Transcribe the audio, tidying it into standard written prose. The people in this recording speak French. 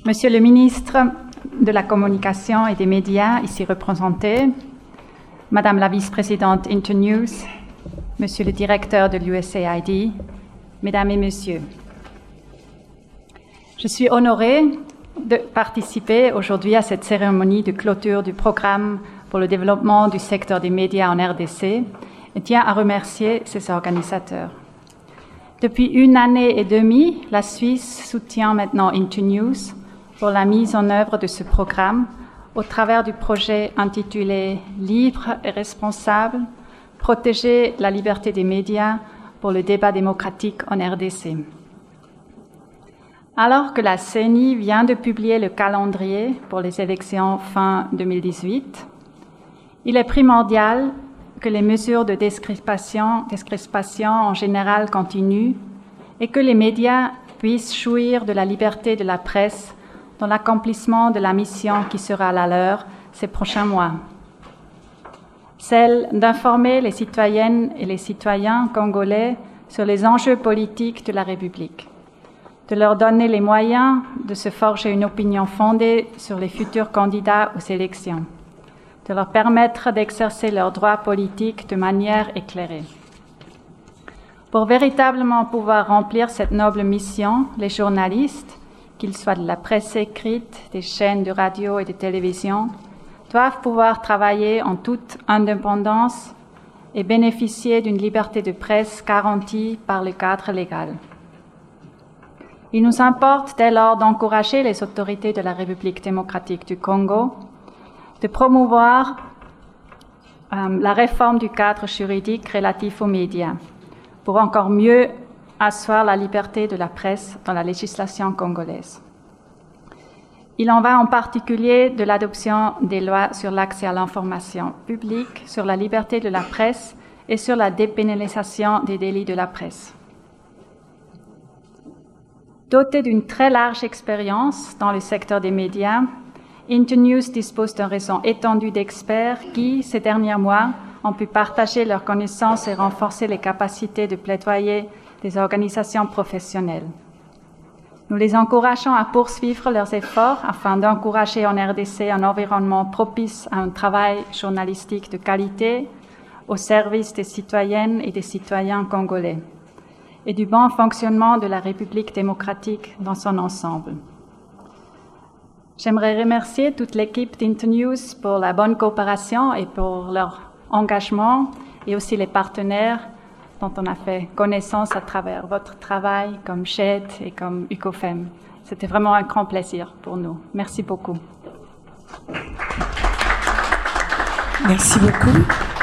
Monsieur le ministre de la Communication et des Médias, ici représenté, Madame la vice-présidente Internews, Monsieur le directeur de l'USAID, Mesdames et Messieurs, je suis honorée de participer aujourd'hui à cette cérémonie de clôture du programme pour le développement du secteur des médias en RDC et tiens à remercier ses organisateurs. Depuis 1 année et demie, la Suisse soutient maintenant Internews pour la mise en œuvre de ce programme au travers du projet intitulé « Libre et responsable, protéger la liberté des médias pour le débat démocratique en RDC ». Alors que la CENI vient de publier le calendrier pour les élections fin 2018, il est primordial que les mesures de décrispation en général continuent et que les médias puissent jouir de la liberté de la presse dans l'accomplissement de la mission qui sera la leur ces prochains mois. Celle d'informer les citoyennes et les citoyens congolais sur les enjeux politiques de la République, de leur donner les moyens de se forger une opinion fondée sur les futurs candidats aux élections, de leur permettre d'exercer leurs droits politiques de manière éclairée. Pour véritablement pouvoir remplir cette noble mission, les journalistes, qu'ils soient de la presse écrite, des chaînes de radio et de télévision, doivent pouvoir travailler en toute indépendance et bénéficier d'une liberté de presse garantie par le cadre légal. Il nous importe dès lors d'encourager les autorités de la République démocratique du Congo de promouvoir la réforme du cadre juridique relatif aux médias pour encore mieux asseoir la liberté de la presse dans la législation congolaise. Il en va en particulier de l'adoption des lois sur l'accès à l'information publique, sur la liberté de la presse et sur la dépénalisation des délits de la presse. Doté d'une très large expérience dans le secteur des médias, Internews dispose d'un réseau étendu d'experts qui, ces derniers mois, ont pu partager leurs connaissances et renforcer les capacités de plaidoyer des organisations professionnelles. Nous les encourageons à poursuivre leurs efforts afin d'encourager en RDC un environnement propice à un travail journalistique de qualité au service des citoyennes et des citoyens congolais et du bon fonctionnement de la République démocratique dans son ensemble. J'aimerais remercier toute l'équipe d'Internews pour la bonne coopération et pour leur engagement et aussi les partenaires dont on a fait connaissance à travers votre travail comme GED et comme UCOFEM. C'était vraiment un grand plaisir pour nous. Merci beaucoup. Merci beaucoup.